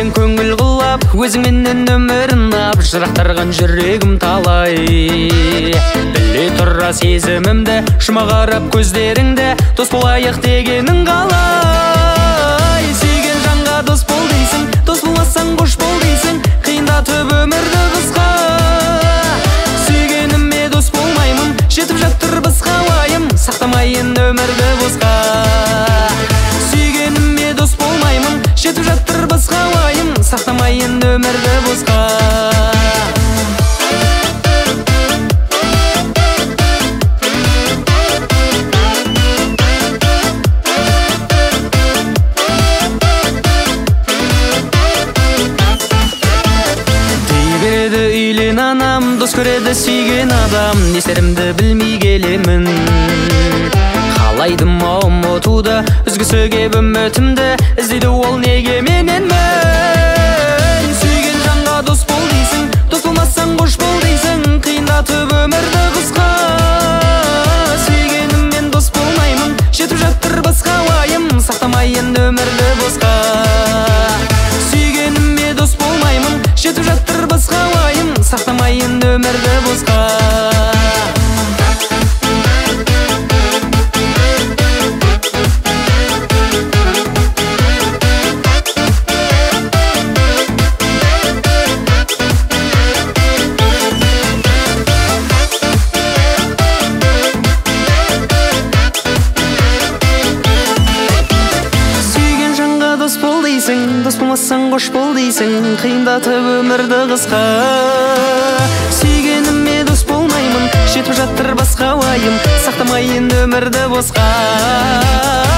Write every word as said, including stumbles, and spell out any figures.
өзіңмен көңіл қылап, өзіңменен өмірін ап, жырақтарған жүрегім талай. Біле тұра сезімімді, жұма қарап көздеріңді, дос болайық дегенің қалай. Сүйген жанға дос бол дейсің, дос болмасаң қош бол дейсің, қиындатып өмірді қысқа. Сүйгеніме дос болмаймын, жетіп жатыр басқа уайым, сақтамайын өмірді босқа. Сүйгеніме дос болмаймын, жетіп жатыр басқа уайым, сақтамайын өмірді босқа. Үйлен анам, дос көреді сүйген адам, не істерімді білмей келемін. Қалайдым ұмытуды, үзгісі кеп үмітімді, іздейді ол неге мененмін. Сүйген жанға дос бол дейсің, дос болмасаң қош бол дейсің, қиындатып өмірді қысқа. Сүйгеніммен дос болмаймын, жетіп жатыр басқа уайым, сақтамайын өмірді босқа. Сүйгеніме дос болмаймын, жетіп жатыр басқа уайым, сақтамайын өмірді босқа. Дос болмасаң қош бол дейсің, қиындатып өмірді қысқа. Сүйгеніме дос болмаймын, жетіп жатыр басқа уайым, сақтамайын өмірді босқа.